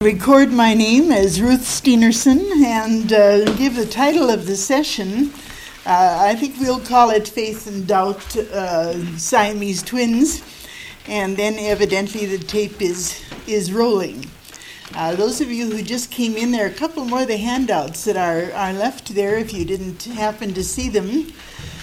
Record my name as Ruth Steenerson and give the title of the session. I think we'll call it Faith and Doubt, Siamese Twins, and then evidently the tape is rolling. Those of you who just came in, there are a couple more of the handouts that are left there if you didn't happen to see them.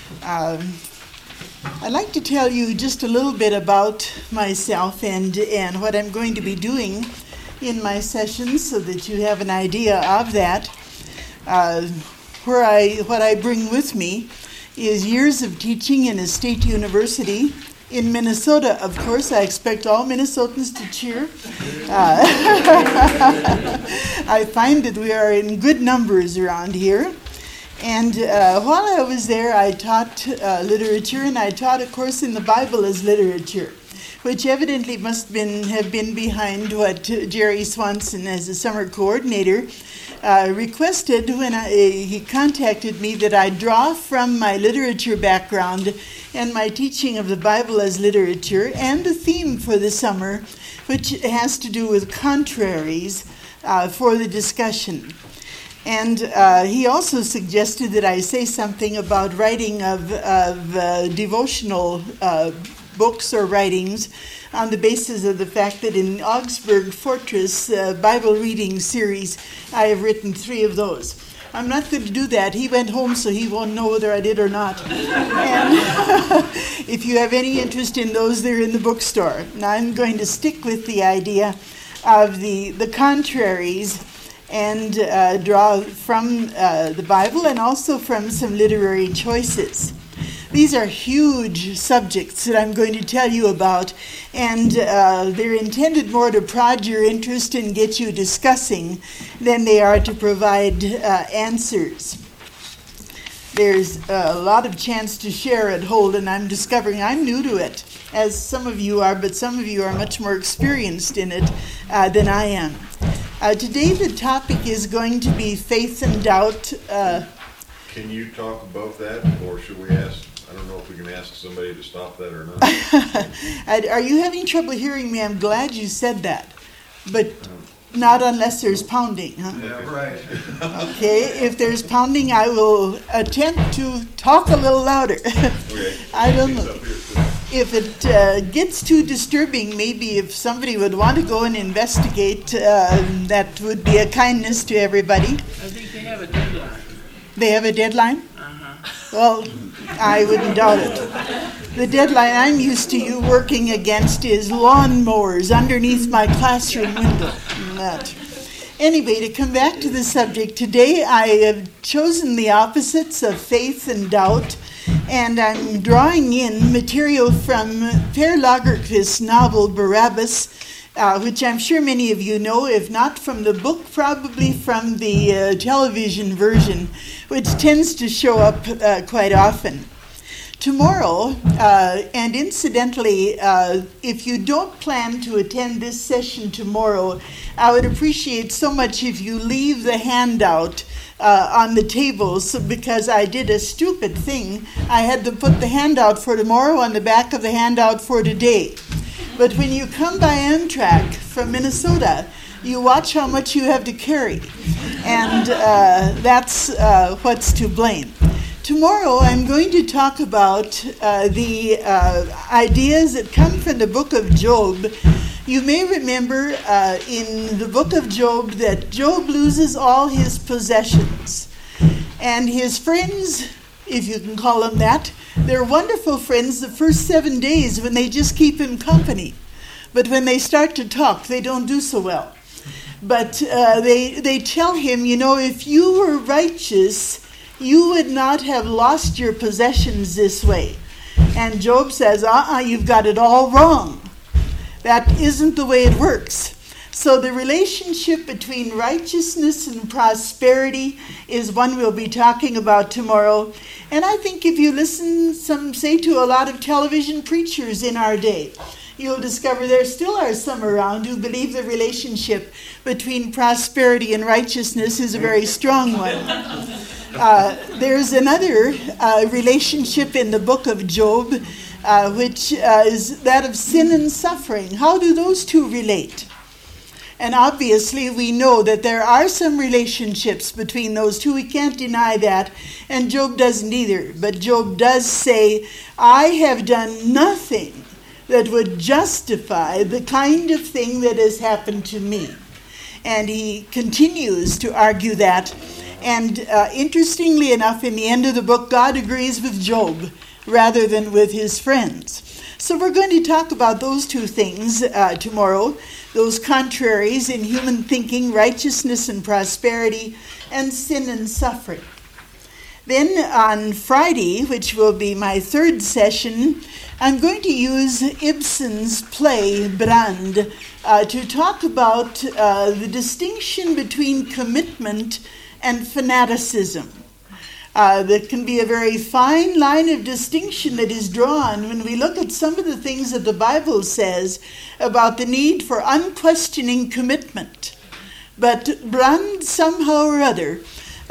I'd like to tell you just a little bit about myself and what I'm going to be doing in my sessions so that you have an idea of that. What I bring with me is years of teaching in a state university in Minnesota. Of course, I expect all Minnesotans to cheer. I find that we are in good numbers around here. And while I was there, I taught literature, and I taught a course in the Bible as literature, which evidently must have been behind what Jerry Swanson, as a summer coordinator, requested when he contacted me that I draw from my literature background and my teaching of the Bible as literature and a theme for the summer, which has to do with contraries for the discussion. And he also suggested that I say something about writing of devotional books or writings on the basis of the fact that in Augsburg Fortress Bible reading series, I have written 3 of those. I'm not going to do that. He went home, so he won't know whether I did or not. And if you have any interest in those, they're in the bookstore. Now I'm going to stick with the idea of the contraries and draw from the Bible and also from some literary choices. These are huge subjects that I'm going to tell you about, and they're intended more to prod your interest and get you discussing than they are to provide answers. There's a lot of chance to share at Hold, and I'm discovering I'm new to it, as some of you are, but some of you are much more experienced in it than I am. Today the topic is going to be faith and doubt. Can you talk above that, or should we ask? I don't know if we can ask somebody to stop that or not. Are you having trouble hearing me? I'm glad you said that, but not unless there's pounding, huh? Yeah, right. Okay, if there's pounding, I will attempt to talk a little louder. Okay. I don't know. If it gets too disturbing, maybe if somebody would want to go and investigate, that would be a kindness to everybody. I think they have a deadline. They have a deadline? Uh-huh. Well, I wouldn't doubt it. The deadline I'm used to you working against is lawnmowers underneath my classroom window. Anyway, to come back to the subject, today I have chosen the opposites of faith and doubt, and I'm drawing in material from Per Lagerkvist's novel Barabbas, which I'm sure many of you know, if not from the book, probably from the television version, which tends to show up quite often. Tomorrow, and incidentally, if you don't plan to attend this session tomorrow, I would appreciate so much if you leave the handout on the tables, because I did a stupid thing. I had to put the handout for tomorrow on the back of the handout for today. But when you come by Amtrak from Minnesota, you watch how much you have to carry. And that's what's to blame. Tomorrow I'm going to talk about the ideas that come from the book of Job. You may remember in the book of Job that Job loses all his possessions. And his friends, if you can call them that, they're wonderful friends the first 7 days when they just keep him company. But when they start to talk, they don't do so well. But they tell him, you know, if you were righteous, you would not have lost your possessions this way. And Job says, you've got it all wrong. That isn't the way it works. So the relationship between righteousness and prosperity is one we'll be talking about tomorrow. And I think if you listen, some say, to a lot of television preachers in our day, you'll discover there still are some around who believe the relationship between prosperity and righteousness is a very strong one. There's another relationship in the book of Job, which is that of sin and suffering. How do those two relate? And obviously we know that there are some relationships between those two. We can't deny that. And Job doesn't either. But Job does say, I have done nothing that would justify the kind of thing that has happened to me. And he continues to argue that. And interestingly enough, in the end of the book, God agrees with Job rather than with his friends. So we're going to talk about those two things tomorrow, those contraries in human thinking, righteousness and prosperity, and sin and suffering. Then on Friday, which will be my third session, I'm going to use Ibsen's play Brand to talk about the distinction between commitment and fanaticism. There can be a very fine line of distinction that is drawn when we look at some of the things that the Bible says about the need for unquestioning commitment. But Brand, somehow or other,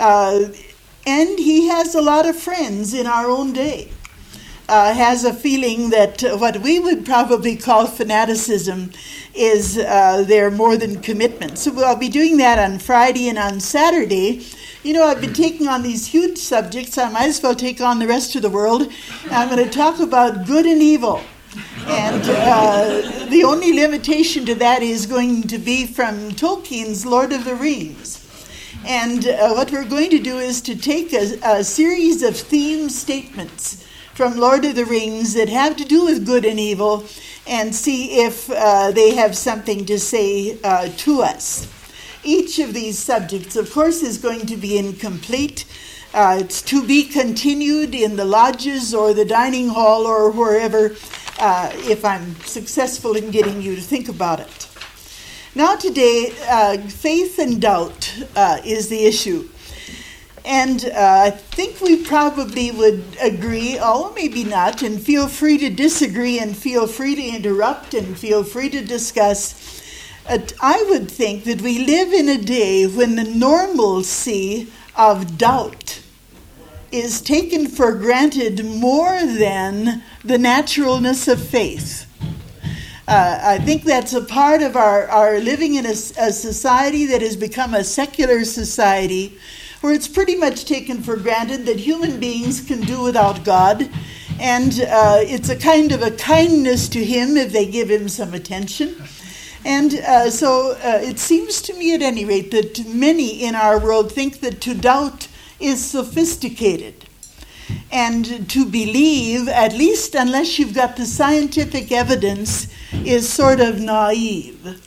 and he has a lot of friends in our own day, has a feeling that what we would probably call fanaticism is there more than commitment. So I'll be doing that on Friday and on Saturday. You know, I've been taking on these huge subjects. I might as well take on the rest of the world. I'm going to talk about good and evil. And the only limitation to that is going to be from Tolkien's Lord of the Rings. And what we're going to do is to take a series of theme statements from Lord of the Rings that have to do with good and evil and see if they have something to say to us. Each of these subjects, of course, is going to be incomplete. It's to be continued in the lodges or the dining hall or wherever if I'm successful in getting you to think about it. Now today, faith and doubt is the issue. And I think we probably would agree, or maybe not, and feel free to disagree and feel free to interrupt and feel free to discuss. I would think that we live in a day when the normalcy of doubt is taken for granted more than the naturalness of faith. I think that's a part of our living in a society that has become a secular society where it's pretty much taken for granted that human beings can do without God, and it's a kind of a kindness to him if they give him some attention. And so it seems to me at any rate that many in our world think that to doubt is sophisticated. And to believe, at least unless you've got the scientific evidence, is sort of naive.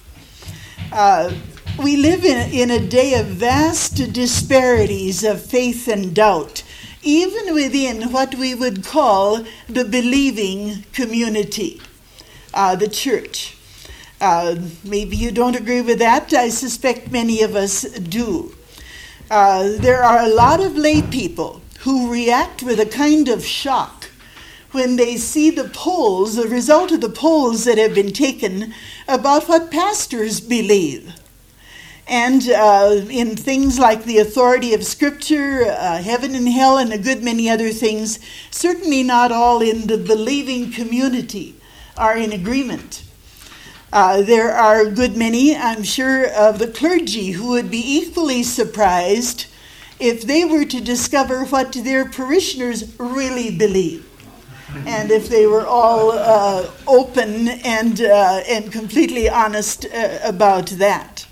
We live in a day of vast disparities of faith and doubt, even within what we would call the believing community, the church. Maybe you don't agree with that. I suspect many of us do. There are a lot of lay people who react with a kind of shock when they see the polls, the result of the polls that have been taken about what pastors believe. And in things like the authority of Scripture, heaven and hell, and a good many other things, certainly not all in the believing community are in agreement. There are a good many, I'm sure, of the clergy who would be equally surprised if they were to discover what their parishioners really believe, and if they were all open and completely honest about that.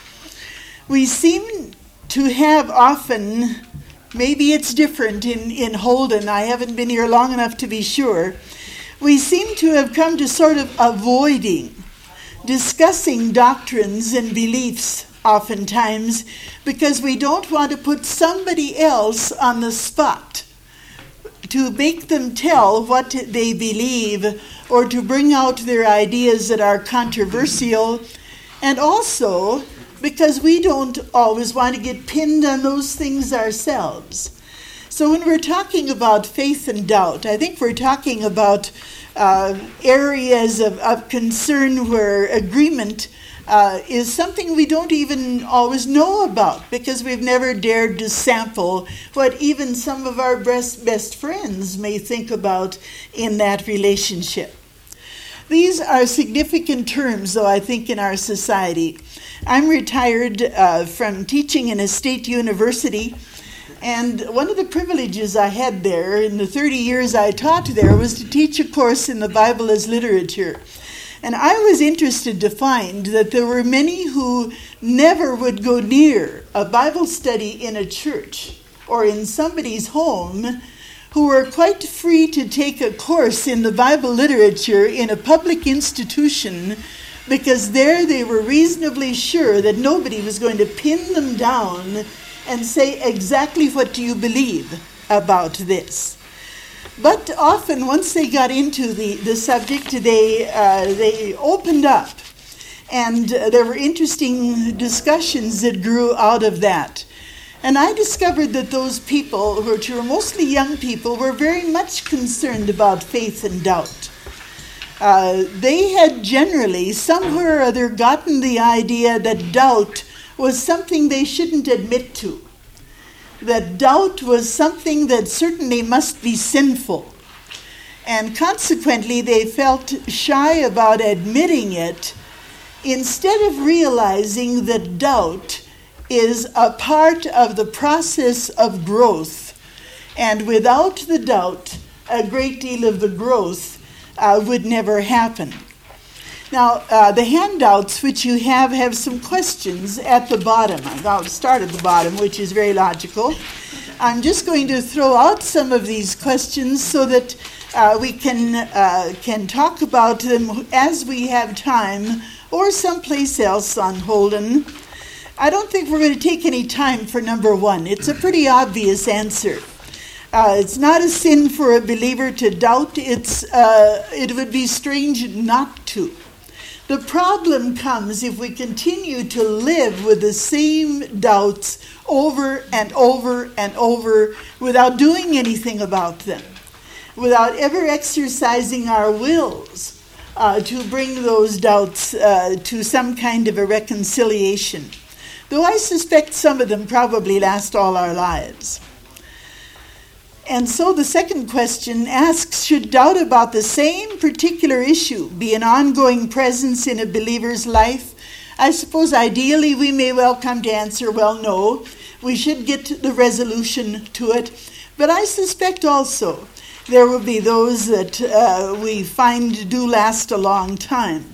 We seem to have often, maybe it's different in Holden, I haven't been here long enough to be sure, we seem to have come to sort of avoiding discussing doctrines and beliefs oftentimes because we don't want to put somebody else on the spot to make them tell what they believe or to bring out their ideas that are controversial, and also because we don't always want to get pinned on those things ourselves. So when we're talking about faith and doubt, I think we're talking about areas of concern where agreement is something we don't even always know about because we've never dared to sample what even some of our best friends may think about in that relationship. These are significant terms, though, I think, in our society. I'm retired from teaching in a state university, and one of the privileges I had there in the 30 years I taught there was to teach a course in the Bible as literature. And I was interested to find that there were many who never would go near a Bible study in a church or in somebody's home, who were quite free to take a course in the Bible literature in a public institution, because there they were reasonably sure that nobody was going to pin them down and say, exactly what do you believe about this? But often, once they got into the subject, they opened up. And there were interesting discussions that grew out of that. And I discovered that those people, which were mostly young people, were very much concerned about faith and doubt. They had generally, somewhere or other, gotten the idea that doubt was something they shouldn't admit to. That doubt was something that certainly must be sinful. And consequently, they felt shy about admitting it, instead of realizing that doubt is a part of the process of growth. And without the doubt, a great deal of the growth would never happen. Now, the handouts which you have some questions at the bottom. I'll start at the bottom, which is very logical. I'm just going to throw out some of these questions so that we can talk about them as we have time, or someplace else on Holden. I don't think we're going to take any time for number one. It's a pretty obvious answer. It's not a sin for a believer to doubt. It would be strange not to. The problem comes if we continue to live with the same doubts over and over and over without doing anything about them, without ever exercising our wills to bring those doubts to some kind of a reconciliation. Though I suspect some of them probably last all our lives. And so the second question asks, should doubt about the same particular issue be an ongoing presence in a believer's life? I suppose ideally we may well come to answer, well, no. We should get the resolution to it. But I suspect also there will be those that we find do last a long time.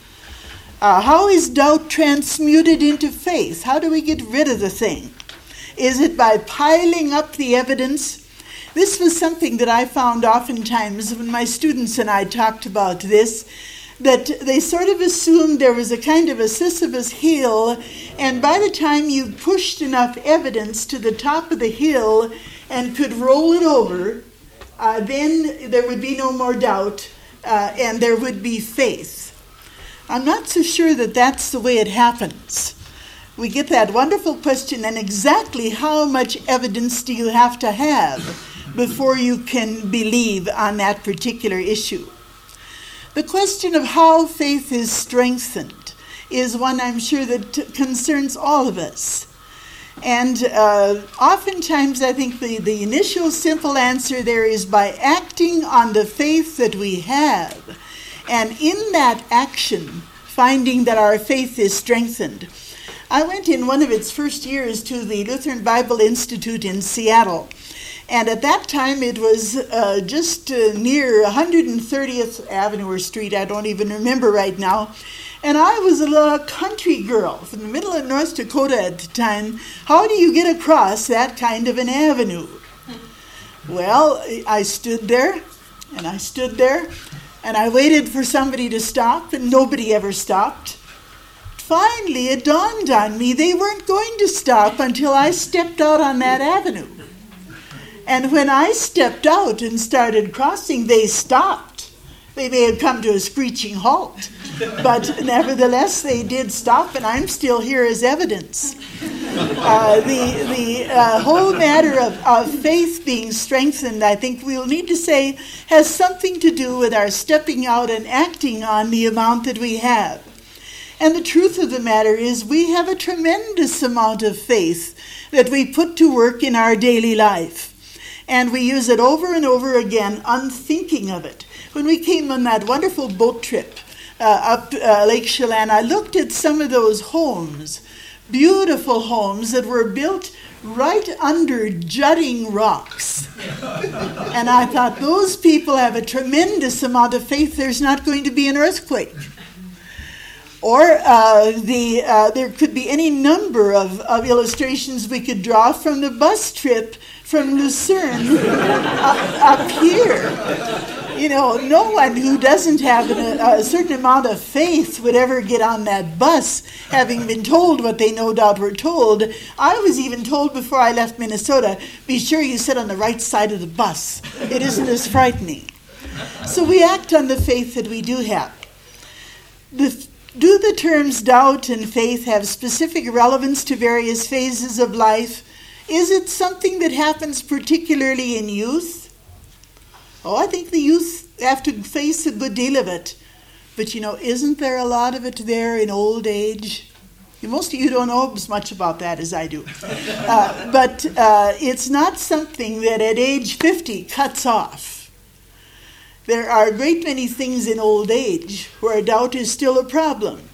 How is doubt transmuted into faith? How do we get rid of the thing? Is it by piling up the evidence? This was something that I found oftentimes when my students and I talked about this, that they sort of assumed there was a kind of a Sisyphus hill, and by the time you pushed enough evidence to the top of the hill and could roll it over, then there would be no more doubt, and there would be faith. I'm not so sure that that's the way it happens. We get that wonderful question, and exactly how much evidence do you have to have before you can believe on that particular issue? The question of how faith is strengthened is one I'm sure that concerns all of us. And oftentimes I think the initial simple answer there is by acting on the faith that we have. And in that action, finding that our faith is strengthened. I went in one of its first years to the Lutheran Bible Institute in Seattle. And at that time, it was just near 130th Avenue or Street. I don't even remember right now. And I was a little country girl from the middle of North Dakota at the time. How do you get across that kind of an avenue? Well, I stood there, and I stood there, and I waited for somebody to stop, and nobody ever stopped. Finally, it dawned on me they weren't going to stop until I stepped out on that avenue. And when I stepped out and started crossing, they stopped. They may have come to a screeching halt, but nevertheless, they did stop, and I'm still here as evidence. The whole matter of faith being strengthened, I think we'll need to say, has something to do with our stepping out and acting on the amount that we have. And the truth of the matter is we have a tremendous amount of faith that we put to work in our daily life. And we use it over and over again, unthinking of it. When we came on that wonderful boat trip up Lake Chelan, I looked at some of those homes, beautiful homes that were built right under jutting rocks. And I thought, those people have a tremendous amount of faith there's not going to be an earthquake. Or there could be any number of illustrations we could draw from the bus trip from Lucerne up here. You know, no one who doesn't have a certain amount of faith would ever get on that bus, having been told what they no doubt were told. I was even told before I left Minnesota, be sure you sit on the right side of the bus. It isn't as frightening. So we act on the faith that we do have. Do the terms doubt and faith have specific relevance to various phases of life? Is it something that happens particularly in youth? Oh, I think the youth have to face a good deal of it. But, you know, isn't there a lot of it there in old age? Most of you don't know as much about that as I do. But it's not something that at age 50 cuts off. There are a great many things in old age where doubt is still a problem.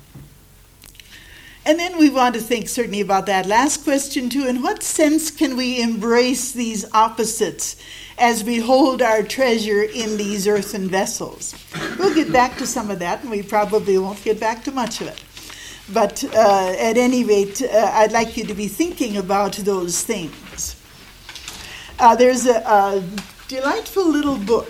And then we want to think certainly about that last question too. In what sense can we embrace these opposites as we hold our treasure in these earthen vessels? We'll get back to some of that, and we probably won't get back to much of it. But at any rate, I'd like you to be thinking about those things. There's a delightful little book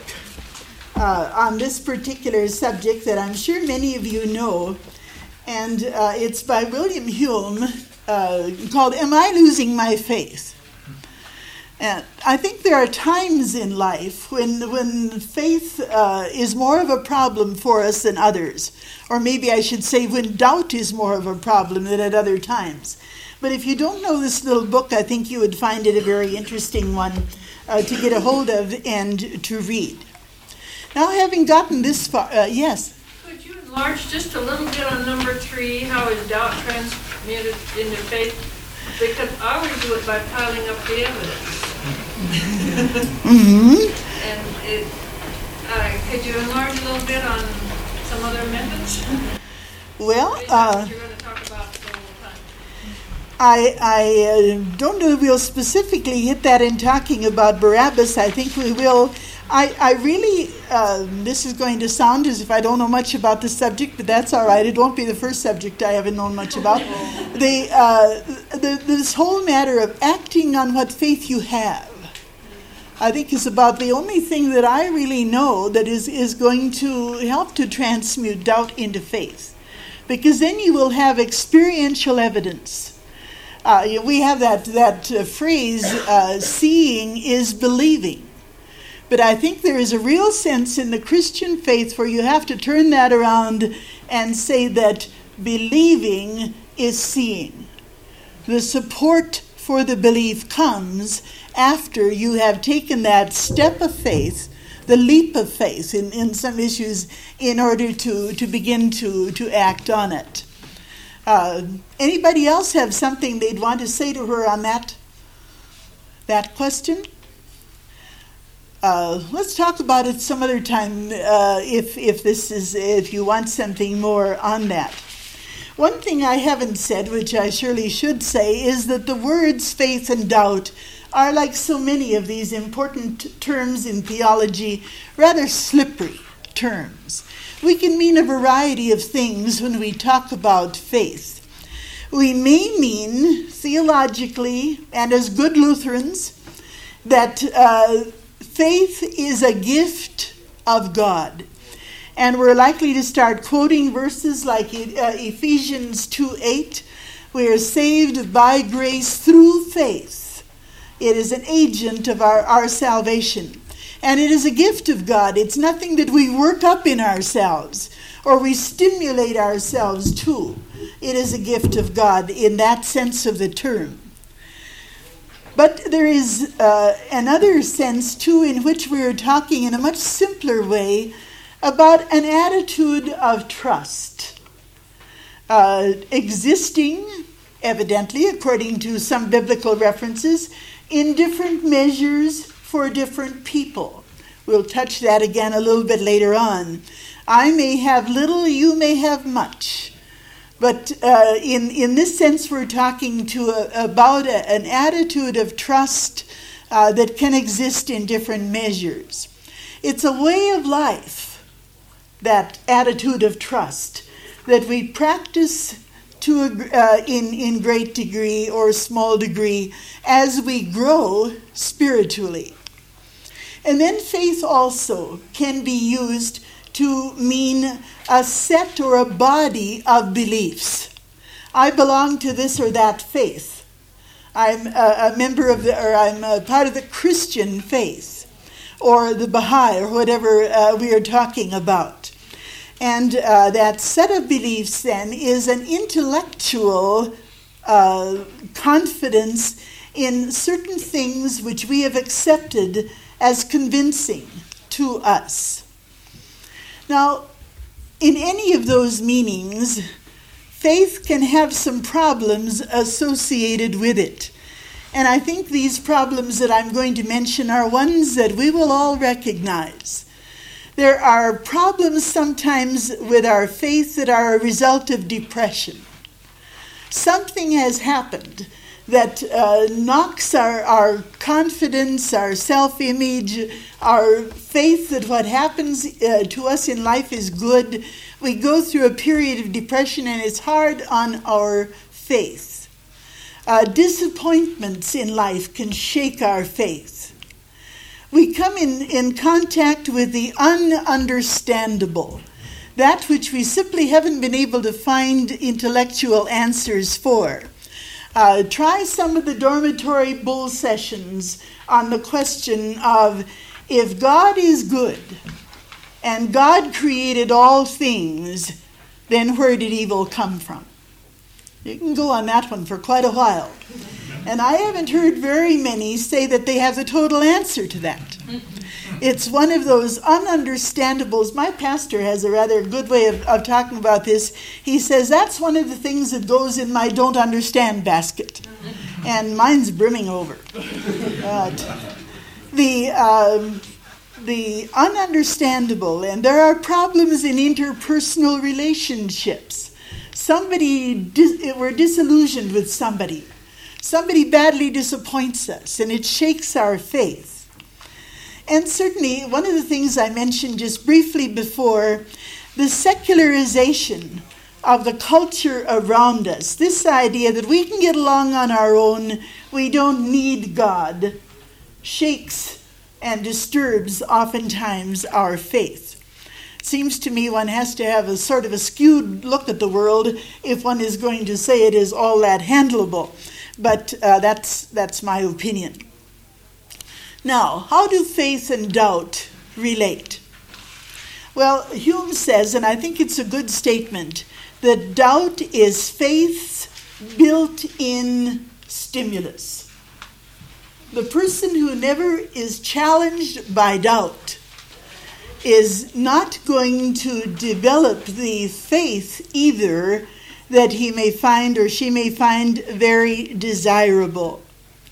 on this particular subject that I'm sure many of you know, and it's by William Hume, called Am I Losing My Faith? And I think there are times in life when faith is more of a problem for us than others. Or maybe I should say when doubt is more of a problem than at other times. But if you don't know this little book, I think you would find it a very interesting one to get a hold of and to read. Now, having gotten this far, yes? Could you enlarge just a little bit on number 3, how is doubt transmitted into faith? Because I always do it by piling up the evidence. Mm-hmm. And could you enlarge a little bit on some other methods? Well, you're going to talk about the whole time. I don't know if we'll specifically hit that in talking about Barabbas. I think we will. I really, this is going to sound as if I don't know much about the subject, but that's all right. It won't be the first subject I haven't known much about. This whole matter of acting on what faith you have, I think is about the only thing that I really know that is going to help to transmute doubt into faith. Because then you will have experiential evidence. We have that phrase, seeing is believing. But I think there is a real sense in the Christian faith where you have to turn that around and say that believing is seeing. The support for the belief comes after you have taken that step of faith, the leap of faith in some issues, in order to begin to act on it. Anybody else have something they'd want to say to her on that question? Let's talk about it some other time if you want something more on that. One thing I haven't said, which I surely should say, is that the words faith and doubt are, like so many of these important terms in theology, rather slippery terms. We can mean a variety of things when we talk about faith. We may mean, theologically, and as good Lutherans, that faith is a gift of God. And we're likely to start quoting verses like Ephesians 2:8. We are saved by grace through faith. It is an agent of our salvation. And it is a gift of God. It's nothing that we work up in ourselves or we stimulate ourselves to. It is a gift of God in that sense of the term. But there is another sense, too, in which we are talking in a much simpler way about an attitude of trust. Existing, evidently, according to some biblical references, in different measures for different people. We'll touch that again a little bit later on. I may have little, you may have much. But in this sense, we're talking about an attitude of trust that can exist in different measures. It's a way of life, that attitude of trust, that we practice in great degree or small degree as we grow spiritually. And then faith also can be used to mean a set or a body of beliefs. I belong to this or that faith. I'm a member of I'm a part of the Christian faith, or the Baha'i, or whatever we are talking about. And that set of beliefs then is an intellectual confidence in certain things which we have accepted as convincing to us. Now, in any of those meanings, faith can have some problems associated with it. And I think these problems that I'm going to mention are ones that we will all recognize. There are problems sometimes with our faith that are a result of depression. Something has happened that knocks our confidence, our self-image, our faith that what happens to us in life is good. We go through a period of depression and it's hard on our faith. Disappointments in life can shake our faith. We come in contact with the ununderstandable, that which we simply haven't been able to find intellectual answers for. Try some of the dormitory bull sessions on the question of, if God is good and God created all things, then where did evil come from? You can go on that one for quite a while. And I haven't heard very many say that they have the total answer to that. It's one of those ununderstandables. My pastor has a rather good way of talking about this. He says, that's one of the things that goes in my don't understand basket. And mine's brimming over. The ununderstandable, and there are problems in interpersonal relationships. We're disillusioned with somebody. Somebody badly disappoints us, and it shakes our faith. And certainly, one of the things I mentioned just briefly before, the secularization of the culture around us, this idea that we can get along on our own, we don't need God, shakes and disturbs oftentimes our faith. It seems to me one has to have a sort of a skewed look at the world if one is going to say it is all that handleable. But that's my opinion. Now, how do faith and doubt relate? Well, Hume says, and I think it's a good statement, that doubt is faith's built-in stimulus. The person who never is challenged by doubt is not going to develop the faith either that he may find or she may find very desirable.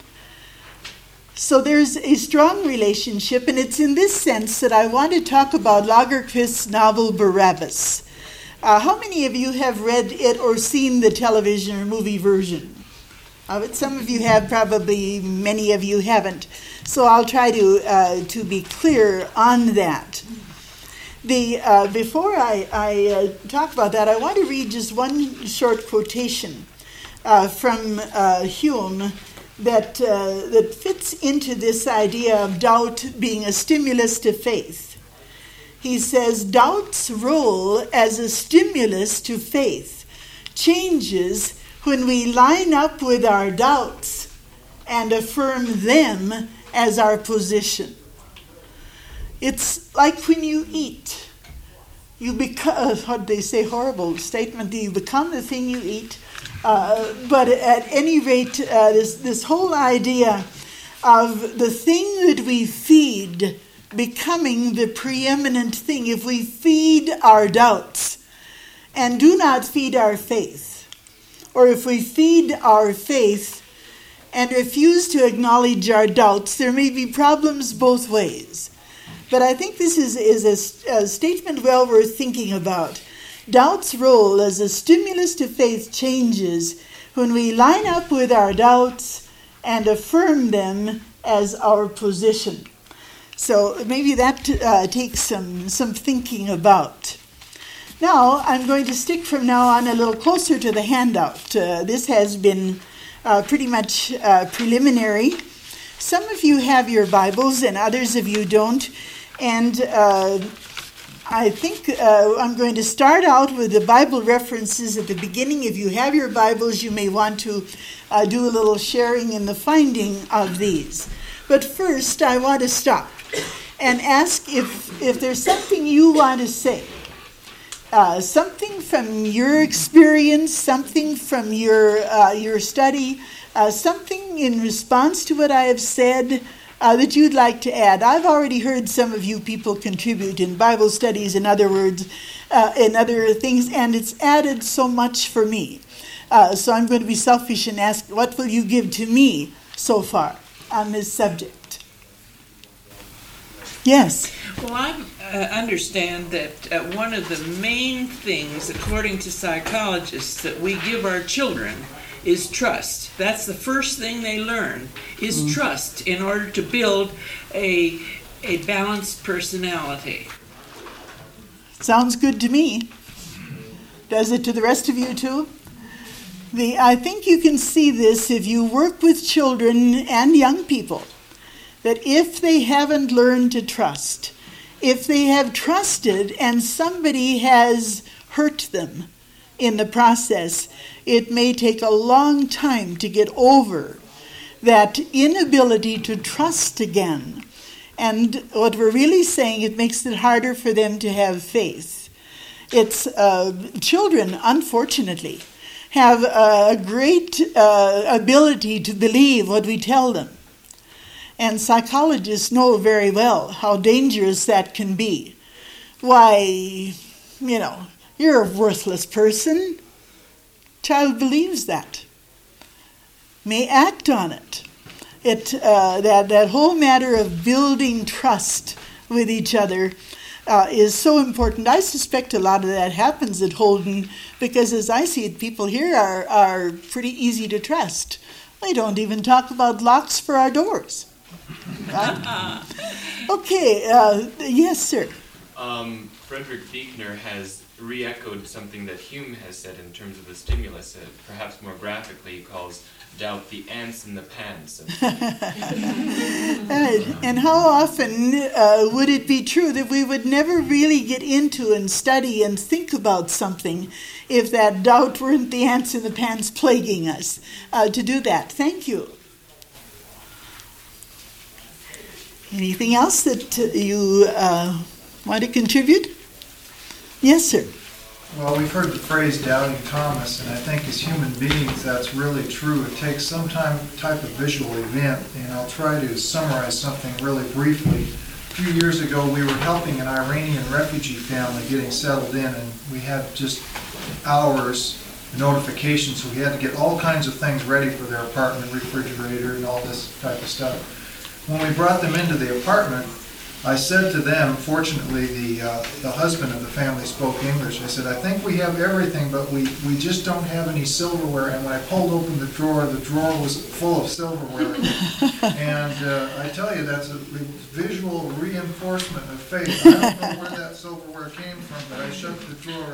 So there's a strong relationship, and it's in this sense that I want to talk about Lagerquist's novel Barabbas. How many of you have read it or seen the television or movie version of it? Some of you have, probably many of you haven't. So I'll try to be clear on that. Before I talk about that, I want to read just one short quotation from Hume that fits into this idea of doubt being a stimulus to faith. He says, doubt's role as a stimulus to faith changes when we line up with our doubts and affirm them as our position. It's like when you eat. You become, what they say, horrible statement, you become the thing you eat. But at any rate, this whole idea of the thing that we feed becoming the preeminent thing, if we feed our doubts and do not feed our faith, or if we feed our faith and refuse to acknowledge our doubts, there may be problems both ways. But I think this is a statement well worth thinking about. Doubt's role as a stimulus to faith changes when we line up with our doubts and affirm them as our position. So maybe that takes some thinking about. Now, I'm going to stick from now on a little closer to the handout. This has been pretty much preliminary. Some of you have your Bibles and others of you don't. And I think I'm going to start out with the Bible references at the beginning. If you have your Bibles, you may want to do a little sharing in the finding of these. But first, I want to stop and ask if there's something you want to say. Something from your experience, something from your study, something in response to what I have said that you'd like to add. I've already heard some of you people contribute in Bible studies, in other words, in other things, and it's added so much for me. So I'm going to be selfish and ask, what will you give to me so far on this subject? Yes. Well, I understand that one of the main things, according to psychologists, that we give our children is trust. That's the first thing they learn, is trust, in order to build a balanced personality. Sounds good to me. Does it to the rest of you too? I think you can see this if you work with children and young people, that if they haven't learned to trust, if they have trusted and somebody has hurt them in the process, it may take a long time to get over that inability to trust again. And what we're really saying, it makes it harder for them to have faith. It's children, unfortunately, have a great ability to believe what we tell them. And psychologists know very well how dangerous that can be. Why, you're a worthless person. Child believes that. May act on it. That whole matter of building trust with each other is so important. I suspect a lot of that happens at Holden because, as I see it, people here are pretty easy to trust. We don't even talk about locks for our doors. Right? Okay, yes, sir. Frederick Buechner has re-echoed something that Hume has said in terms of the stimulus. Perhaps more graphically, he calls doubt the ants in the pants. And how often would it be true that we would never really get into and study and think about something if that doubt weren't the ants in the pants plaguing us to do that? Thank you. Anything else that you want to contribute? Yes, sir. Well, we've heard the phrase doubting Thomas, and I think as human beings that's really true. It takes some type of visual event, and I'll try to summarize something really briefly. A few years ago, we were helping an Iranian refugee family getting settled in, and we had just hours notifications, so we had to get all kinds of things ready for their apartment, refrigerator, and all this type of stuff. When we brought them into the apartment, I said to them, fortunately the husband of the family spoke English. I said, I think we have everything, but we just don't have any silverware. And when I pulled open the drawer was full of silverware. And I tell you, that's a visual reinforcement of faith. I don't know where that silverware came from, but I shut the drawer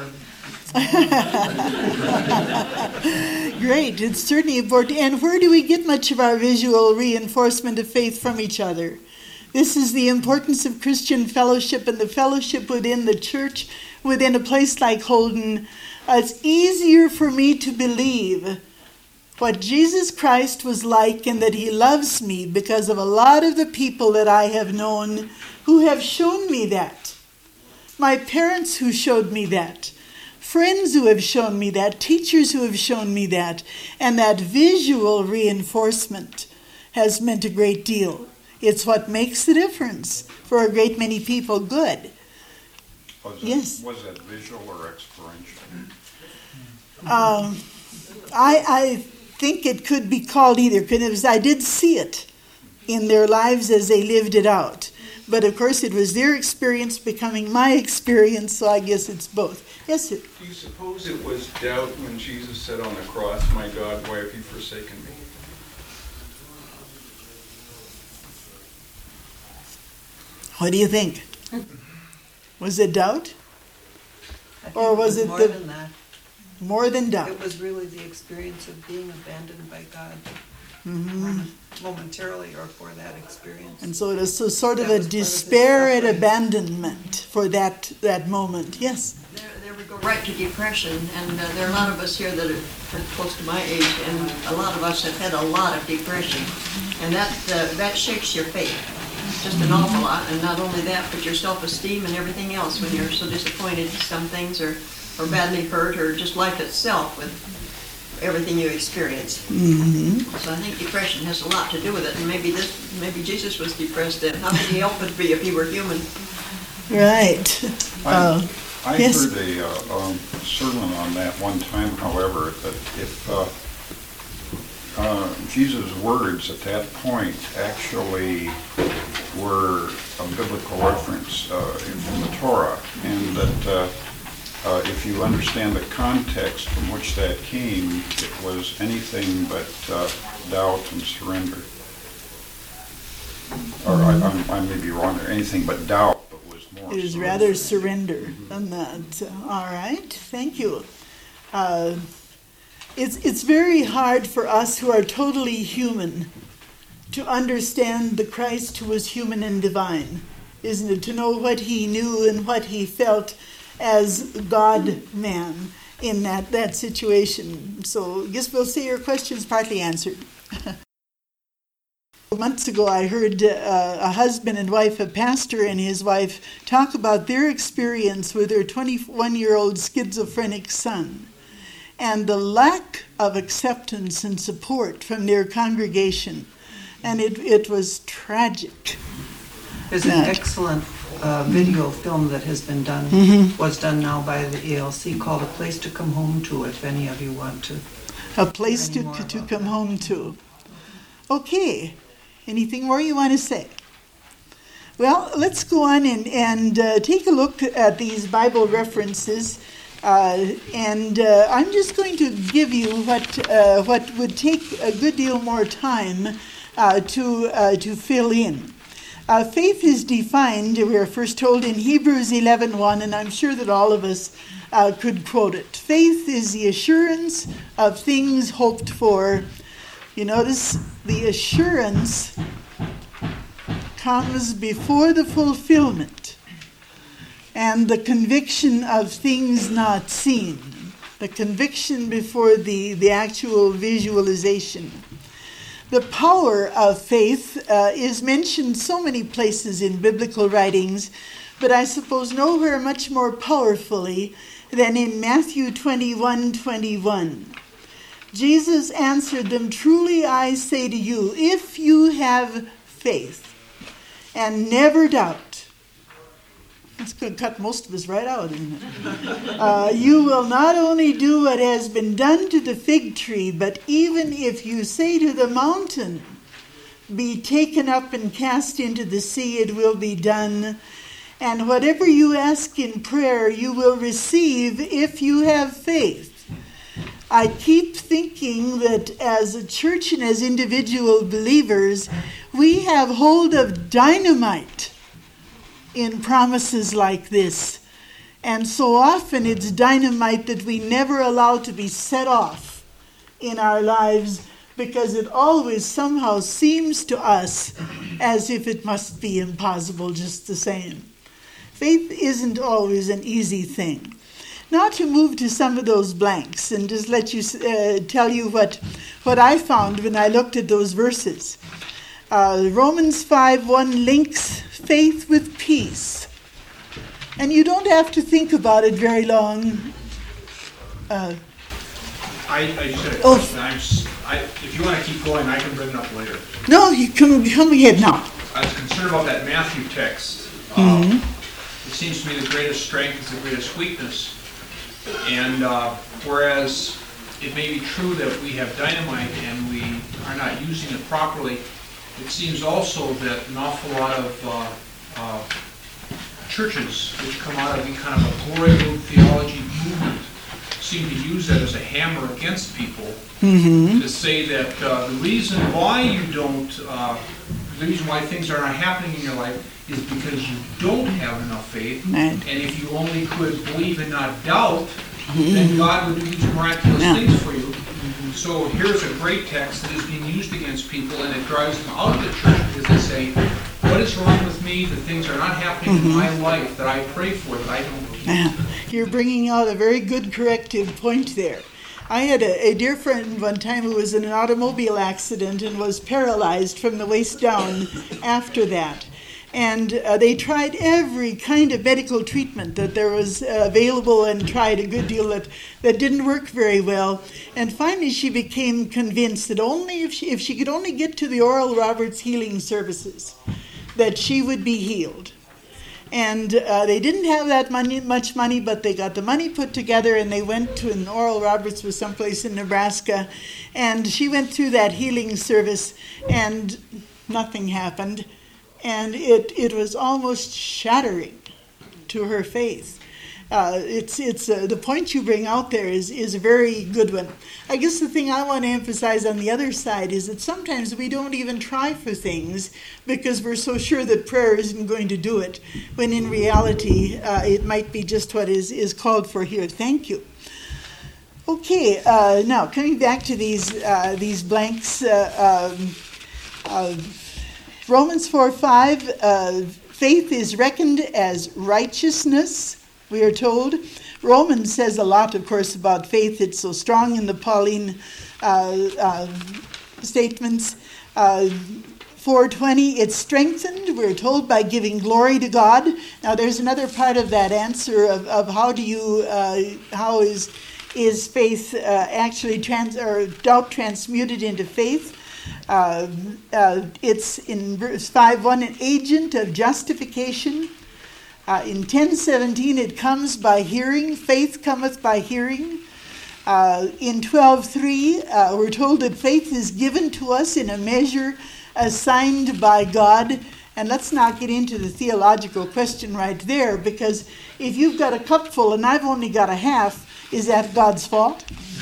and... Great, it's certainly important. And where do we get much of our visual reinforcement of faith from each other? This is the importance of Christian fellowship and the fellowship within the church, within a place like Holden. It's easier for me to believe what Jesus Christ was like and that he loves me because of a lot of the people that I have known who have shown me that. My parents who showed me that. Friends who have shown me that. Teachers who have shown me that. And that visual reinforcement has meant a great deal. It's what makes the difference for a great many people good. Was that visual or experiential? I think it could be called either, because I did see it in their lives as they lived it out. But of course it was their experience becoming my experience, so I guess it's both. Yes, sir? Do you suppose it was doubt when Jesus said on the cross, "My God, why have you forsaken me"? What do you think? Was it doubt? I think Or was it more the- than that? More than doubt. It was really the experience of being abandoned by God momentarily, or for that experience. And so it was sort of That a was part of his despair and suffering. abandonment for that moment. Yes. There we go right to depression, and there are a lot of us here that are close to my age, and a lot of us have had a lot of depression, and that shakes your faith, just an awful lot. And not only that, but your self-esteem and everything else when you're so disappointed in some things, or badly hurt, or just life itself with everything you experience. So I think depression has a lot to do with it, and maybe Jesus was depressed then. How could he help but be if he were human? Right. I yes. heard a sermon on that one time, however, that if Jesus' words at that point actually were a biblical reference from the Torah, and that if you understand the context from which that came, it was anything but doubt and surrender. Or I may be wrong there, anything but doubt, but was more It is surrender. rather surrender than that. All right. Thank you. It's very hard for us who are totally human to understand the Christ who was human and divine, isn't it? To know what he knew and what he felt as God-man in that situation. So I guess we'll say your question's partly answered. Months ago, I heard a husband and wife, a pastor and his wife, talk about their experience with their 21-year-old schizophrenic son and the lack of acceptance and support from their congregation. And it was tragic. There's an excellent video film that has been done, was done now by the ALC, called A Place to Come Home To, if any of you want to. A place to more about come home to. Okay. Anything more you want to say? Well, let's go on and take a look at these Bible references. And I'm just going to give you what would take a good deal more time to fill in. Faith is defined, we are first told in Hebrews 11:1, and I'm sure that all of us could quote it. Faith is the assurance of things hoped for. You notice the assurance comes before the fulfillment, and the conviction of things not seen. The conviction before the actual visualization. The power of faith is mentioned so many places in biblical writings, but I suppose nowhere much more powerfully than in Matthew 21:21. Jesus answered them, "Truly I say to you, if you have faith and never doubt," that's going to cut most of us right out, isn't it? "You will not only do what has been done to the fig tree, but even if you say to the mountain, be taken up and cast into the sea, it will be done. And whatever you ask in prayer, you will receive if you have faith." I keep thinking that as a church and as individual believers, we have hold of dynamite in promises like this. And so often it's dynamite that we never allow to be set off in our lives, because it always somehow seems to us as if it must be impossible just the same. Faith isn't always an easy thing. Now to move to some of those blanks and just let you tell you what I found when I looked at those verses. Romans 5:1 links faith with peace. And you don't have to think about it very long. I just had a question. If you want to keep going, I can bring it up later. No, you come ahead now. I was concerned about that Matthew text. It seems to me the greatest strength is the greatest weakness. And whereas it may be true that we have dynamite and we are not using it properly, it seems also that an awful lot of churches which come out of kind of a glory road theology movement seem to use that as a hammer against people, to say that the reason why the reason why things are not happening in your life is because you don't have enough faith, and if you only could believe and not doubt, then God would do these miraculous things for you. So here's a great text that is being used against people, and it drives them out of the church because they say, what is wrong with me that things are not happening in my life that I pray for, that I don't believe? You're bringing out a very good corrective point there. I had a dear friend one time who was in an automobile accident and was paralyzed from the waist down after that. And they tried every kind of medical treatment that there was available and tried a good deal that didn't work very well. And finally she became convinced that only if she could only get to the Oral Roberts Healing Services, that she would be healed. And they didn't have that much money, but they got the money put together and they went to an Oral Roberts was someplace in Nebraska. And she went through that healing service and nothing happened. And it was almost shattering to her faith. The point you bring out there is a very good one. I guess the thing I want to emphasize on the other side is that sometimes we don't even try for things because we're so sure that prayer isn't going to do it, when in reality it might be just what is called for here. Thank you. Okay, now coming back to these blanks. Romans 4:5, faith is reckoned as righteousness, we are told. Romans says a lot, of course, about faith. It's so strong in the Pauline statements. 4:20, it's strengthened, we're told, by giving glory to God. Now there's another part of that answer of how is faith actually doubt transmuted into faith. It's in verse 5:1, an agent of justification. In 10:17, it comes by hearing. Faith cometh by hearing. In 12:3, we're told that faith is given to us in a measure assigned by God. And let's not get into the theological question right there, because if you've got a cup full and I've only got a half, is that God's fault?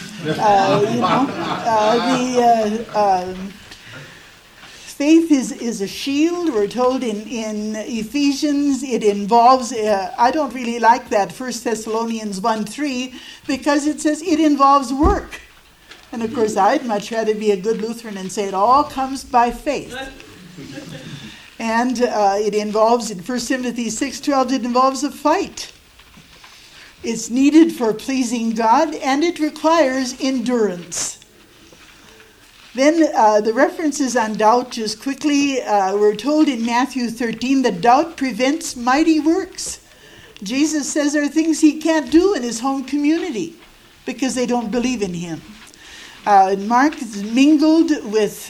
Faith is a shield. We're told in Ephesians it involves, I don't really like that 1 Thessalonians 1:3, because it says it involves work. And of course I'd much rather be a good Lutheran and say it all comes by faith. And it involves, in 1 Timothy 6:12, it involves a fight. It's needed for pleasing God, and it requires endurance. Then the references on doubt, just quickly, we're told in Matthew 13 that doubt prevents mighty works. Jesus says there are things he can't do in his home community because they don't believe in him. Mark is mingled with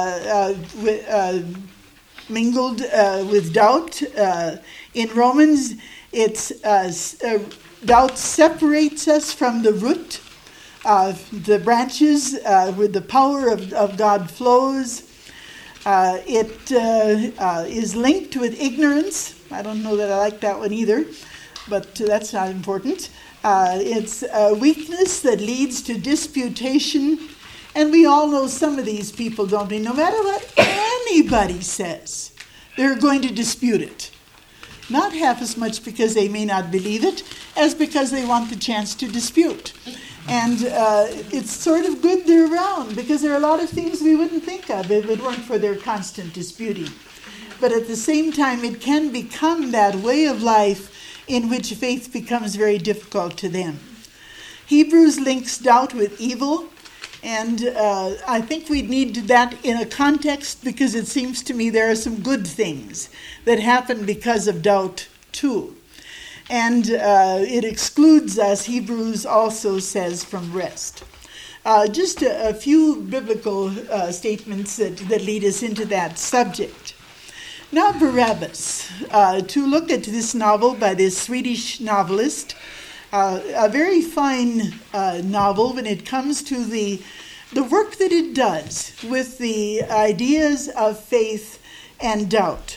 doubt. In Romans, it's doubt separates us from the root. The branches where the power of God flows. It is linked with ignorance. I don't know that I like that one either, but that's not important. It's a weakness that leads to disputation. And we all know some of these people, don't we? No matter what anybody says, they're going to dispute it. Not half as much because they may not believe it, as because they want the chance to dispute. And it's sort of good they're around, because there are a lot of things we wouldn't think of if it weren't for their constant disputing. But at the same time, it can become that way of life in which faith becomes very difficult to them. Hebrews links doubt with evil, and I think we need that in a context, because it seems to me there are some good things that happen because of doubt too. And it excludes us, Hebrews also says, from rest. Just a few biblical statements that lead us into that subject. Now, Barabbas. To look at this novel by this Swedish novelist, a very fine novel when it comes to the work that it does with the ideas of faith and doubt.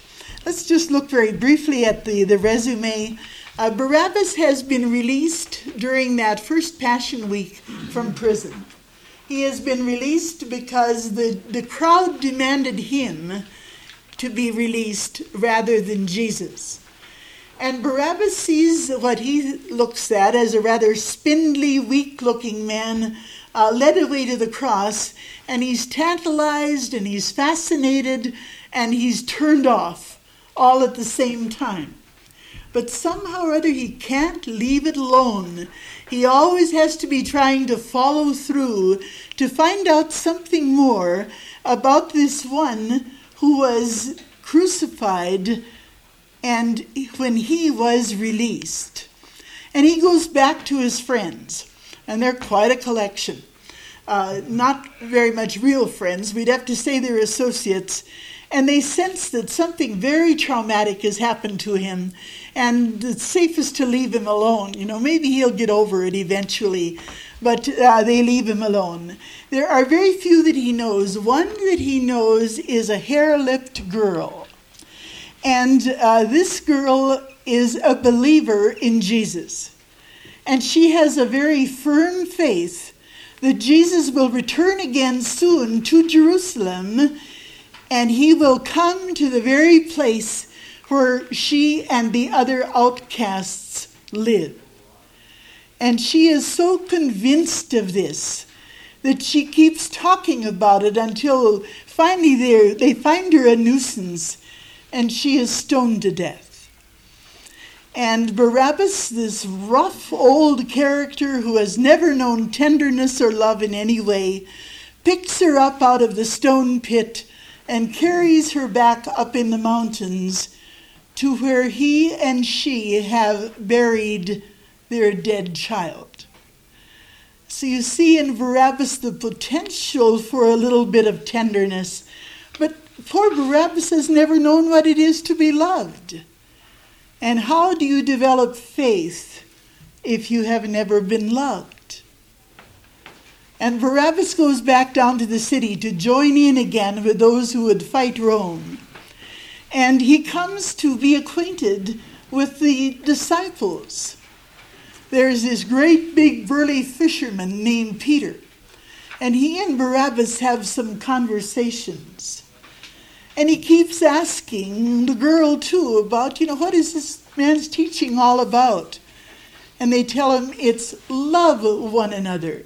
Let's just look very briefly at the resume. Barabbas has been released during that first Passion Week from prison. He has been released because the crowd demanded him to be released rather than Jesus. And Barabbas sees what he looks at as a rather spindly, weak-looking man led away to the cross, and he's tantalized and he's fascinated and he's turned off all at the same time. But somehow or other he can't leave it alone. He always has to be trying to follow through to find out something more about this one who was crucified and when he was released. And he goes back to his friends, and they're quite a collection. Not very much real friends. We'd have to say they're associates. And they sense that something very traumatic has happened to him, and it's safest to leave him alone. Maybe he'll get over it eventually, but they leave him alone. There are very few that he knows. One that he knows is a hair-lipped girl. And this girl is a believer in Jesus. And she has a very firm faith that Jesus will return again soon to Jerusalem, and he will come to the very place where she and the other outcasts live. And she is so convinced of this that she keeps talking about it until finally they find her a nuisance and she is stoned to death. And Barabbas, this rough old character who has never known tenderness or love in any way, picks her up out of the stone pit and carries her back up in the mountains to where he and she have buried their dead child. So you see in Barabbas the potential for a little bit of tenderness, but poor Barabbas has never known what it is to be loved. And how do you develop faith if you have never been loved? And Barabbas goes back down to the city to join in again with those who would fight Rome. And he comes to be acquainted with the disciples. There's this great big burly fisherman named Peter. And he and Barabbas have some conversations. And he keeps asking the girl too about, what is this man's teaching all about? And they tell him it's love one another.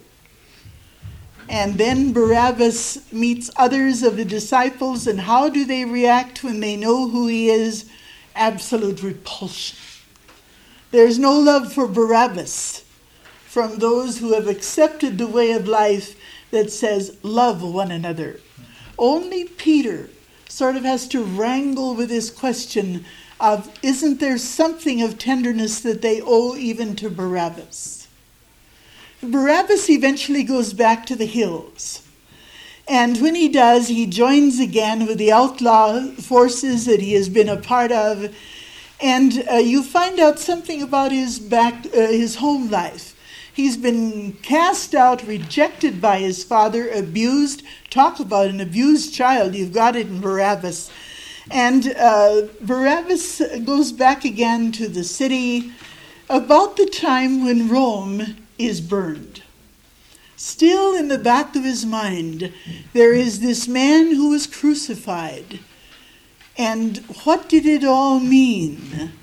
And then Barabbas meets others of the disciples, and how do they react when they know who he is? Absolute repulsion. There's no love for Barabbas from those who have accepted the way of life that says love one another. Only Peter sort of has to wrangle with this question of, isn't there something of tenderness that they owe even to Barabbas? Barabbas eventually goes back to the hills. And when he does, he joins again with the outlaw forces that he has been a part of. And you find out something about his home life. He's been cast out, rejected by his father, abused. Talk about an abused child. You've got it in Barabbas. And Barabbas goes back again to the city about the time when Rome is burned. Still in the back of his mind, there is this man who was crucified. And what did it all mean?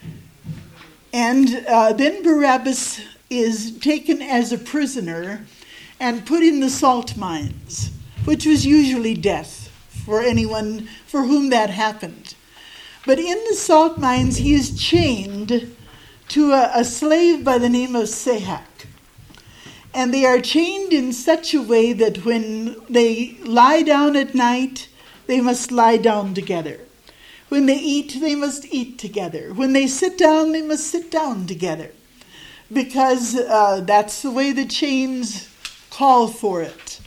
And then Barabbas is taken as a prisoner and put in the salt mines, which was usually death for anyone for whom that happened. But in the salt mines, he is chained to a slave by the name of Sehak. And they are chained in such a way that when they lie down at night, they must lie down together. When they eat, they must eat together. When they sit down, they must sit down together. Because that's the way the chains call for it.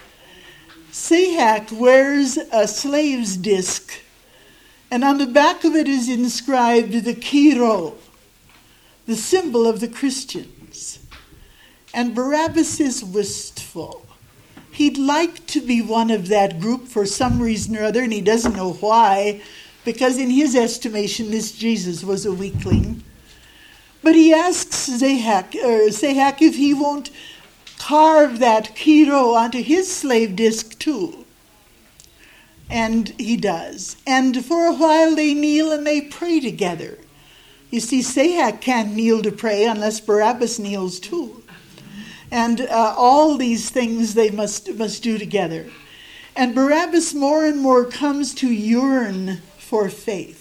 Sehak wears a slave's disc, and on the back of it is inscribed the Kiro, the symbol of the Christians. And Barabbas is wistful. He'd like to be one of that group for some reason or other, and he doesn't know why, because in his estimation, this Jesus was a weakling. But he asks Sahak if he won't carve that Chi-Rho onto his slave disc too. And he does. And for a while they kneel and they pray together. You see, Sahak can't kneel to pray unless Barabbas kneels too. And all these things they must do together. And Barabbas more and more comes to yearn for faith.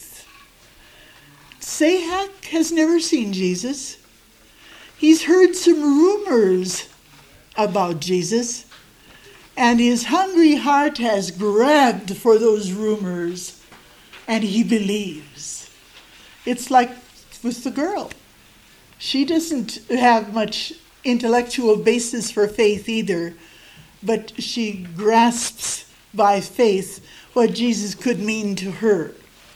Sahak has never seen Jesus. He's heard some rumors about Jesus, and his hungry heart has grabbed for those rumors, and he believes. It's like with the girl. She doesn't have much intellectual basis for faith either, but she grasps by faith what Jesus could mean to her.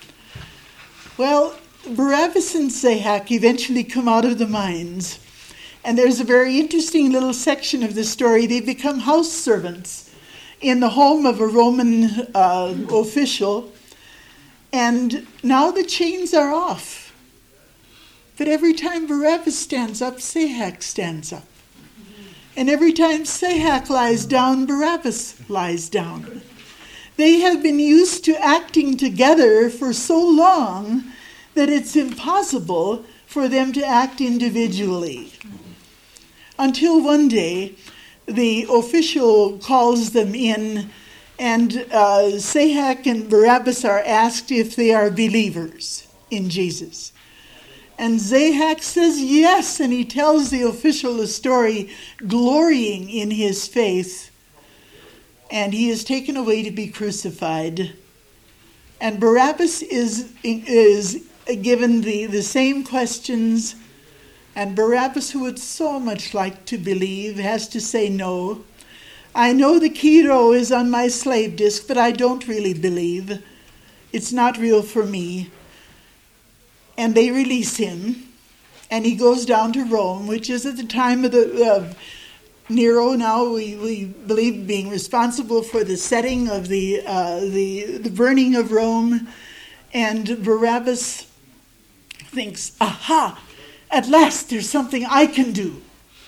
Well, Barabbas and Sahak eventually come out of the mines, and there's a very interesting little section of the story. They become house servants in the home of a Roman official, and now the chains are off. But every time Barabbas stands up, Sahak stands up. And every time Sahak lies down, Barabbas lies down. They have been used to acting together for so long that it's impossible for them to act individually. Until one day, the official calls them in, and Sahak and Barabbas are asked if they are believers in Jesus. And Sahak says yes, and he tells the official a story, glorying in his faith. And he is taken away to be crucified. And Barabbas is given the same questions, and Barabbas, who would so much like to believe, has to say no. I know the Chi-Rho is on my slave disc, but I don't really believe. It's not real for me. And they release him, and he goes down to Rome, which is at the time of Nero, now we believe being responsible for the setting of the burning of Rome. And Barabbas thinks, aha, at last there's something I can do.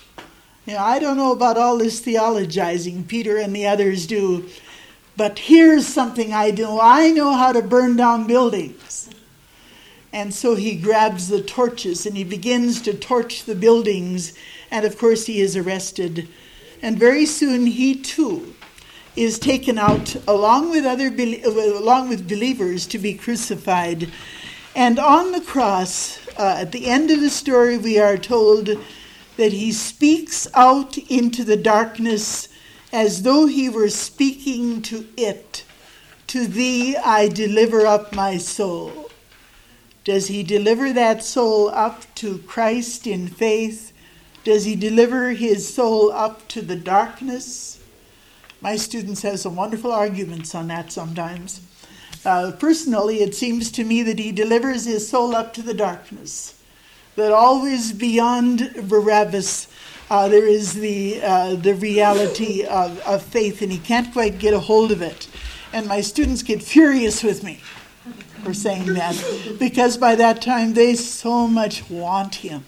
I don't know about all this theologizing Peter and the others do, but here's something I do. I know how to burn down buildings. And so he grabs the torches and he begins to torch the buildings. And of course he is arrested. And very soon he too is taken out along with believers to be crucified. And on the cross, at the end of the story, we are told that he speaks out into the darkness as though he were speaking to it. To thee I deliver up my soul. Does he deliver that soul up to Christ in faith? Does he deliver his soul up to the darkness? My students have some wonderful arguments on that sometimes. Personally, it seems to me that he delivers his soul up to the darkness. That always beyond Barabbas, there is the reality of faith, and he can't quite get a hold of it. And my students get furious with me for saying that, because by that time they so much want him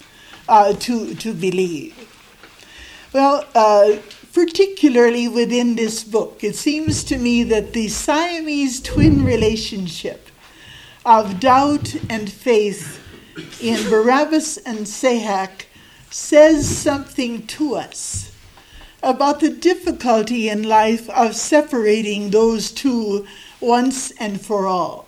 to believe. Well, particularly within this book, it seems to me that the Siamese twin relationship of doubt and faith in Barabbas and Sahak says something to us about the difficulty in life of separating those two once and for all.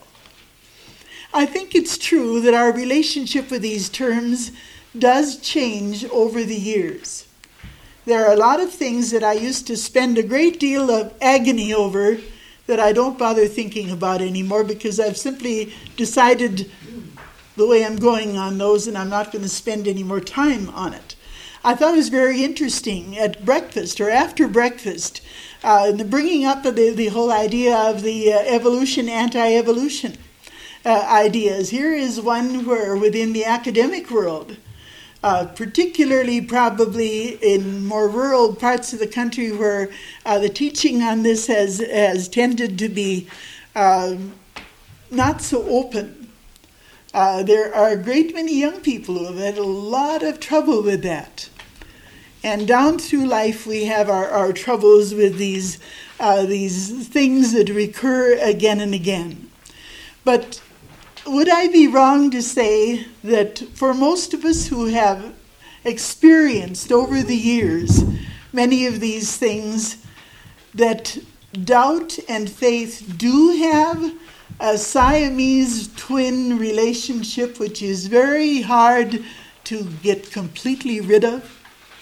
I think it's true that our relationship with these terms does change over the years. There are a lot of things that I used to spend a great deal of agony over that I don't bother thinking about anymore, because I've simply decided the way I'm going on those, and I'm not going to spend any more time on it. I thought it was very interesting at breakfast or after breakfast, the bringing up of the whole idea of the evolution, anti-evolution ideas. Here is one where within the academic world, particularly probably in more rural parts of the country where the teaching on this has tended to be not so open. There are a great many young people who have had a lot of trouble with that. And down through life we have our troubles with these things that recur again and again. But would I be wrong to say that for most of us who have experienced over the years many of these things, that doubt and faith do have a Siamese twin relationship which is very hard to get completely rid of?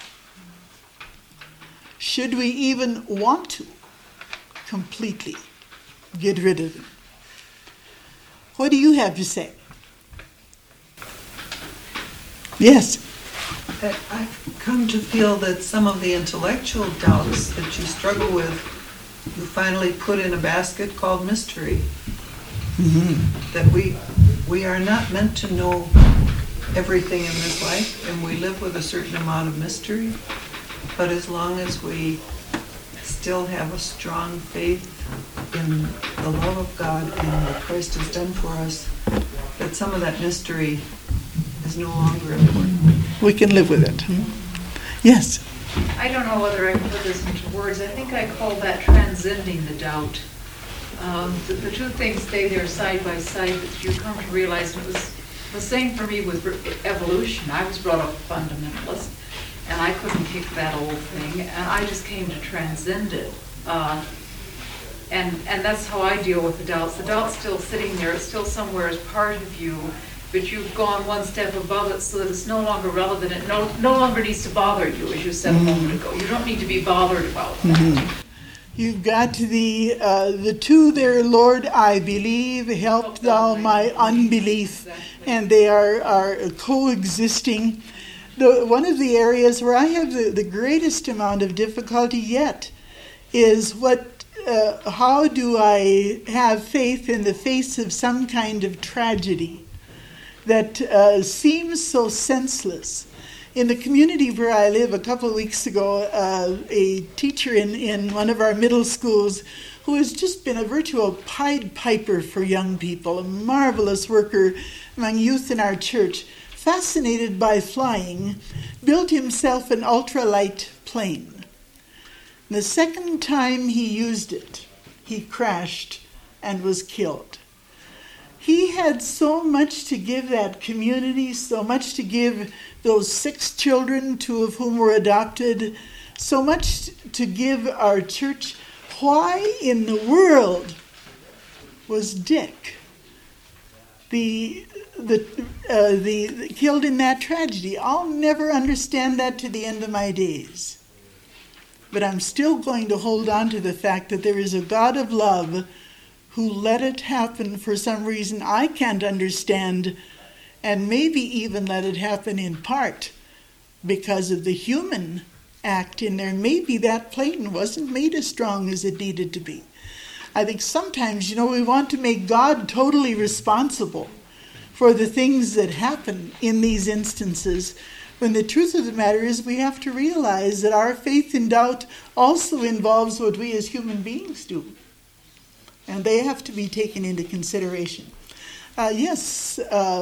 Should we even want to completely get rid of them? What do you have to say? Yes. I've come to feel that some of the intellectual doubts that you struggle with, you finally put in a basket called mystery. Mm-hmm. That we are not meant to know everything in this life, and we live with a certain amount of mystery. But as long as we still have a strong faith in the love of God and what Christ has done for us, that some of that mystery is no longer important. We can live with it. Yes. I don't know whether I put this into words. I think I call that transcending the doubt. The two things stay there side by side, that you come to realize. It was the same for me with evolution. I was brought up fundamentalist, and I couldn't kick that old thing, and I just came to transcend it. And that's how I deal with the doubts. The doubt's still sitting there. It's still somewhere as part of you, but you've gone one step above it so that it's no longer relevant. It no longer needs to bother you, as you said a moment ago. You don't need to be bothered about that. Mm-hmm. You've got the two there, Lord, I believe, help thou my unbelief. And they are coexisting. One of the areas where I have the greatest amount of difficulty yet is how do I have faith in the face of some kind of tragedy that seems so senseless. In the community where I live, a couple of weeks ago, a teacher in one of our middle schools who has just been a virtual Pied Piper for young people, a marvelous worker among youth in our church, fascinated by flying, built himself an ultralight plane. The second time he used it, he crashed and was killed. He had so much to give that community, so much to give those 6 children, 2 of whom were adopted, so much to give our church. Why in the world was Dick the killed in that tragedy? I'll never understand that to the end of my days. But I'm still going to hold on to the fact that there is a God of love who let it happen for some reason I can't understand, and maybe even let it happen in part because of the human act in there. Maybe that plane wasn't made as strong as it needed to be. I think sometimes, we want to make God totally responsible for the things that happen in these instances, when the truth of the matter is we have to realize that our faith in doubt also involves what we as human beings do. And they have to be taken into consideration. Yes.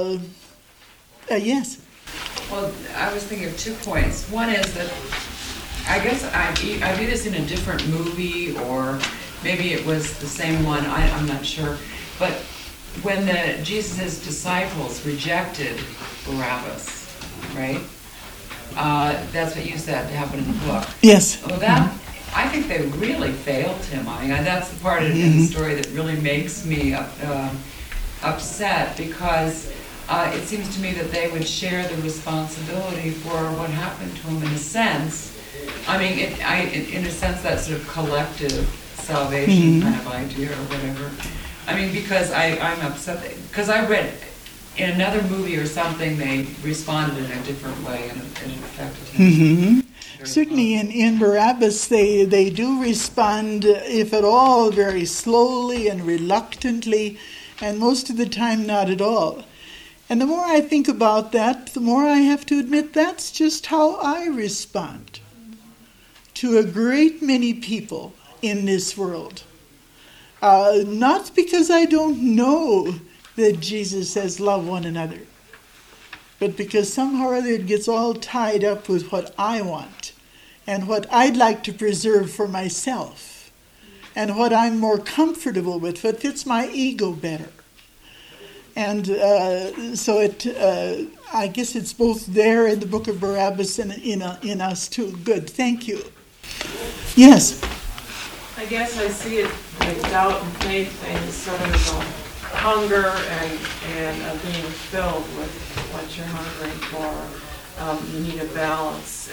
Yes. Well, I was thinking of 2 points. One is that I guess I did this in a different movie, or maybe it was the same one. I'm not sure. But when Jesus' disciples rejected Barabbas, right? That's what you said happened in the book. Yes. Well, I think they really failed him. I mean, that's the part in the story that really makes me upset, because it seems to me that they would share the responsibility for what happened to him in a sense. I mean, in a sense, that sort of collective salvation kind of idea or whatever. I mean, because I'm upset, because I read in another movie or something, they responded in a different way, and it affected him. Mm-hmm. Certainly in Barabbas, they do respond, if at all, very slowly and reluctantly, and most of the time not at all. And the more I think about that, the more I have to admit that's just how I respond to a great many people in this world Not because I don't know that Jesus says love one another, but because somehow or other it gets all tied up with what I want and what I'd like to preserve for myself and what I'm more comfortable with, what fits my ego better. And so I guess it's both there in the Book of Barabbas and in us too. Good, thank you. Yes? I guess I see it like doubt and faith and sort of hunger and being filled with what you're hungering for. You need a balance,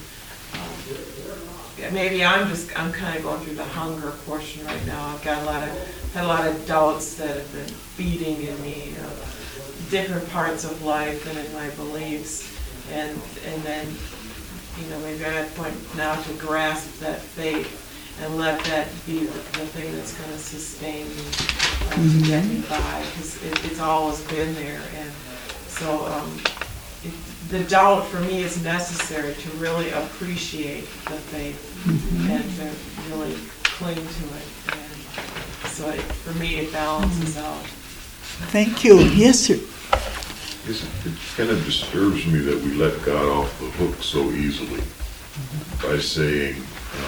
and maybe I'm kind of going through the hunger portion right now. I've got had a lot of doubts that have been feeding in me, different parts of life and in my beliefs, and then maybe I'm at a point now to grasp that faith and let that be the thing that's going to sustain me to get me by, because it's always been there. And so the doubt for me is necessary to really appreciate the faith and to really cling to it. And so for me, it balances out. Thank you. Yes, sir. It kind of disturbs me that we let God off the hook so easily by saying,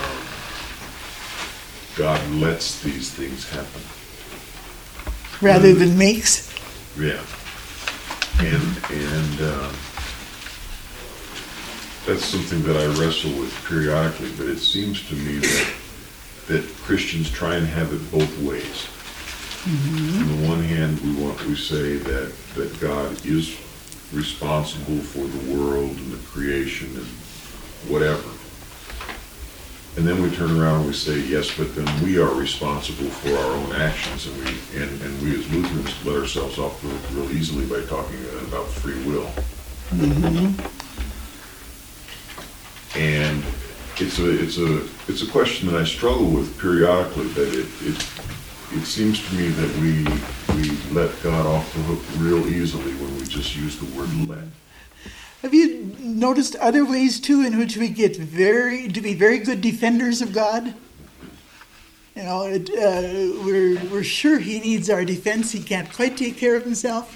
God lets these things happen. Rather than makes? Yeah. And that's something that I wrestle with periodically, but it seems to me that Christians try and have it both ways. On the one hand, we say that God is responsible for the world and the creation and whatever. And then we turn around and we say, yes, but then we are responsible for our own actions, and we as Lutherans let ourselves off the hook real easily by talking about free will. And it's a question that I struggle with periodically, that it seems to me that we let God off the hook real easily when we just use the word let. Have you noticed other ways too in which we get to be very good defenders of God? We're sure He needs our defense. He can't quite take care of Himself,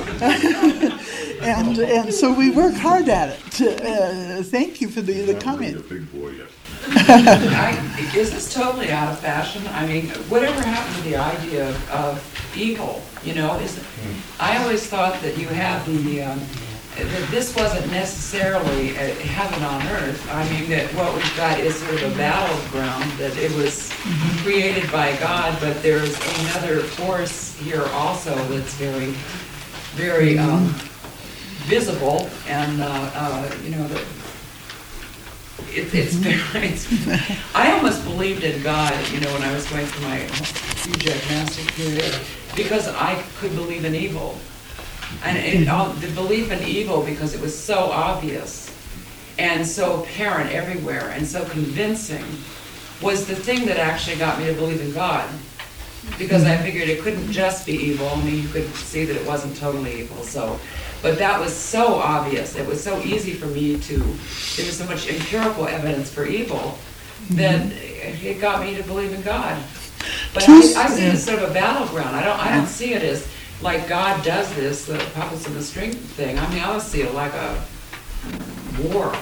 and so we work hard at it. Thank you for the comment. A big boy yet. Is this totally out of fashion? I mean, whatever happened to the idea of evil? I always thought that you had that this wasn't necessarily heaven on earth. I mean, that what we've got is sort of a battleground, that it was created by God, but there's another force here also that's very, very visible, and I almost believed in God, when I was going through my huge agnostic period, because I could believe in evil. And the belief in evil, because it was so obvious and so apparent everywhere and so convincing, was the thing that actually got me to believe in God. Because I figured it couldn't just be evil. I mean, you could see that it wasn't totally evil. But that was so obvious. It was so easy for me there was so much empirical evidence for evil that it got me to believe in God. But I see it as sort of a battleground. I don't see it as like God does this, the puppets and the string thing. I mean, I see it like a war.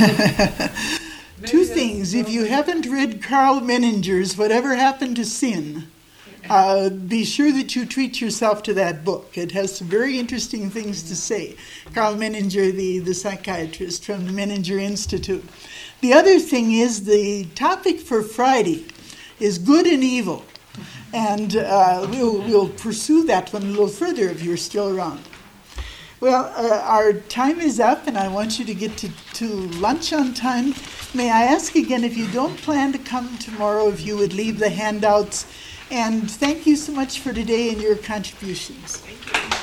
Two things. If you haven't read Karl Menninger's Whatever Happened to Sin, be sure that you treat yourself to that book. It has some very interesting things to say. Karl Menninger, the psychiatrist from the Menninger Institute. The other thing is the topic for Friday is good and evil. And we'll pursue that one a little further if you're still around. Well, our time is up, and I want you to get to lunch on time. May I ask again, if you don't plan to come tomorrow, if you would leave the handouts. And thank you so much for today and your contributions. Thank you.